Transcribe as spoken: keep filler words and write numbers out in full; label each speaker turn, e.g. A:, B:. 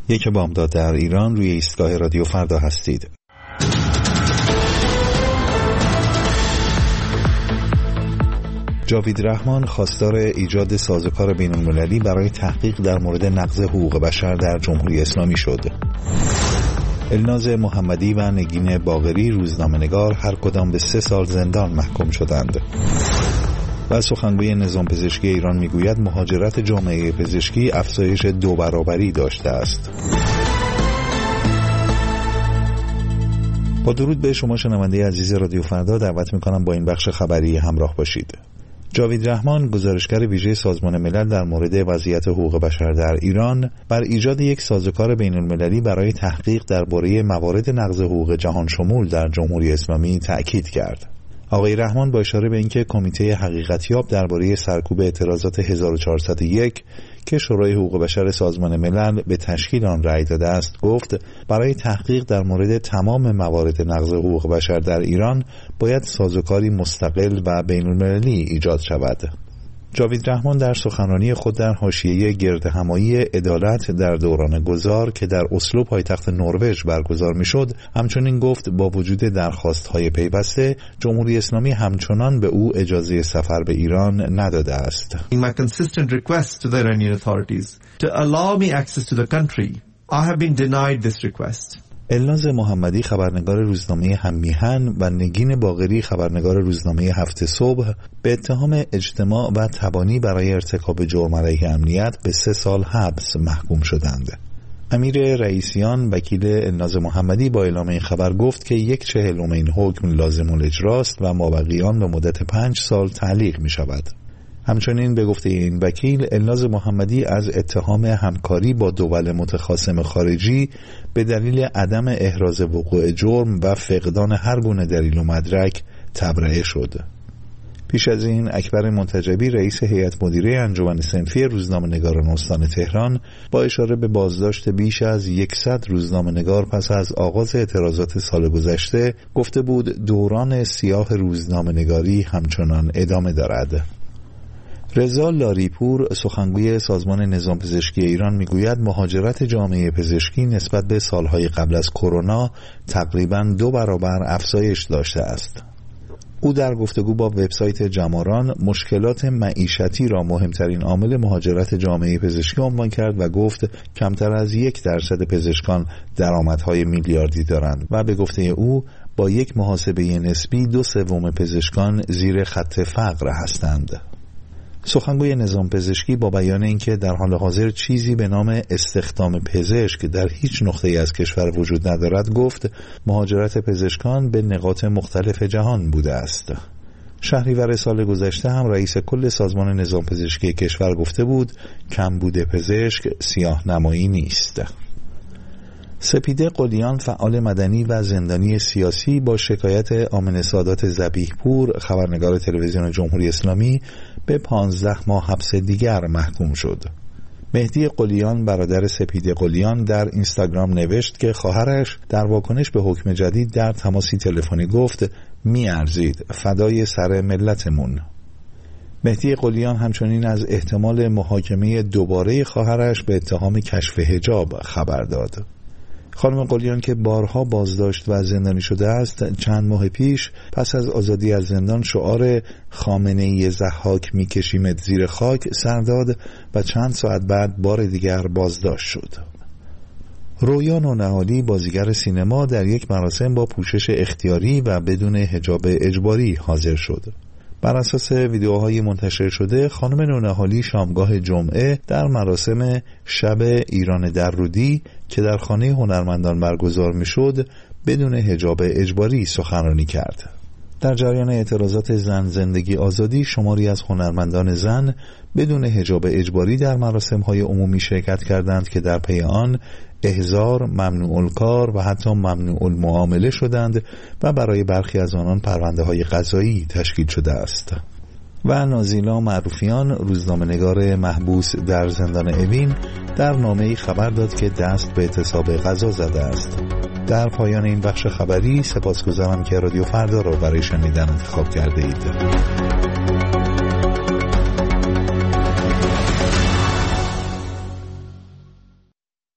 A: یک بامداد در ایران، روی ایستگاه رادیو فردا هستید. جاوید رحمان خواستار ایجاد سازوکار بین‌المللی برای تحقیق در مورد نقض حقوق بشر در جمهوری اسلامی شد. الناز محمدی و نگین باقری روزنامه‌نگار هر کدام به سه سال زندان محکوم شدند. و سخنگوی نظام پزشکی ایران میگوید مهاجرت جامعه پزشکی افزایش دو برابری داشته است. با درود به شما شنونده عزیز رادیو فردا، دعوت میکنم با این بخش خبری همراه باشید. جاوید رحمان، گزارشگر ویژه سازمان ملل در مورد وضعیت حقوق بشر در ایران، بر ایجاد یک سازوکار بین‌المللی برای تحقیق درباره موارد نقض حقوق جهان شمول در جمهوری اسلامی تأکید کرد. آقای رحمان با اشاره به اینکه کمیته حقیقتیاب درباره سرکوب اعتراضات هزار و چهارصد و یک که شورای حقوق بشر سازمان ملل به تشکیل آن رأی داده است، گفت برای تحقیق در مورد تمام موارد نقض حقوق بشر در ایران باید سازوکاری مستقل و بین‌المللی ایجاد شود. جاوید رحمان در سخنرانی خود در حاشیه گردهمایی عدالت در دوران گذار که در اسلو پایتخت نروژ برگزار میشد، همچنین گفت با وجود درخواست‌های پیوسته، جمهوری اسلامی همچنان به او اجازه سفر به ایران نداده است.
B: In my consistent request to the Iranian authorities to allow me access to the country, I have been denied this request.
A: الناز محمدی خبرنگار روزنامه هم‌میهن و نگین باقری خبرنگار روزنامه هفت صبح به اتهام اجتماع و تبانی برای ارتکاب جرم علیه امنیت به سه سال حبس محکوم شدند. امیر رئیسیان وکیل الناز محمدی با اعلام این خبر گفت که یک چهلم این حکم لازم الاجراست و مابقی آن به مدت پنج سال تعلیق می شود. همچنین به گفته این وکیل، الناز محمدی از اتهام همکاری با دول متخاصم خارجی به دلیل عدم احراز وقوع جرم و فقدان هر گونه دلیل و مدرک تبرئه شد. پیش از این اکبر منتجبی رئیس هیئت مدیره انجمن صنفی روزنامه‌نگاران استان تهران با اشاره به بازداشت بیش از صد روزنامه‌نگار پس از آغاز اعتراضات سال گذشته گفته بود دوران سیاه روزنامه‌نگاری همچنان ادامه دارد. رضا لاریپور، سخنگوی سازمان نظام پزشکی ایران، میگوید مهاجرت جامعه پزشکی نسبت به سالهای قبل از کرونا تقریباً دو برابر افزایش داشته است. او در گفتگو با وبسایت جماران مشکلات معیشتی را مهمترین عامل مهاجرت جامعه پزشکی عنوان کرد و گفت کمتر از یک درصد پزشکان درآمدهای میلیاردی دارند و به گفته او با یک محاسبه نسبی دو سوم پزشکان زیر خط فقر هستند. سخنگوی نظام پزشکی با بیان اینکه در حال حاضر چیزی به نام استخدام پزشک در هیچ نقطه‌ای از کشور وجود ندارد، گفت مهاجرت پزشکان به نقاط مختلف جهان بوده است. شهریور سال گذشته هم رئیس کل سازمان نظام پزشکی کشور گفته بود کمبود پزشک سیاه نمایی نیست. سپیده قلیان، فعال مدنی و زندانی سیاسی، با شکایت آمنه سادات ذبیح‌پور خبرنگار تلویزیون جمهوری اسلامی به پانزده ماه حبس دیگر محکوم شد. مهدی قلیان، برادر سپیده قلیان، در اینستاگرام نوشت که خواهرش در واکنش به حکم جدید در تماسی تلفنی گفت می‌ارزید فدای سر ملتمون. مهدی قلیان همچنین از احتمال محاکمه دوباره خواهرش به اتهام کشف حجاب خبر داد. خانم قلیان که بارها بازداشت و زندانی شده است، چند ماه پیش پس از آزادی از زندان شعار خامنه‌ای ضحاک میکشیمت زیر خاک سر داد و چند ساعت بعد بار دیگر بازداشت شد. رویا نونهالی، بازیگر سینما، در یک مراسم با پوشش اختیاری و بدون حجاب اجباری حاضر شد. بر اساس ویدیوهای منتشر شده، خانم نونهالی شامگاه جمعه در مراسم شب ایران درودی که در خانه هنرمندان برگزار میشد بدون حجاب اجباری سخنرانی کرد. در جریان اعتراضات زن زندگی آزادی، شماری از هنرمندان زن بدون حجاب اجباری در مراسم‌های عمومی شرکت کردند که در پی آن احضار، ممنوع الکار و حتی ممنوع المعامله شدند و برای برخی از آنان پرونده‌های قضایی تشکیل شده است. و نازیلا معروفیان، روزنامه‌نگار محبوس در زندان اوین، در نامه‌ای خبر داد که دست به اعتصاب غذا زده است. در پایان این بخش خبری سپاسگزارم که رادیو فردا را برای شنیدن انتخاب کرده اید.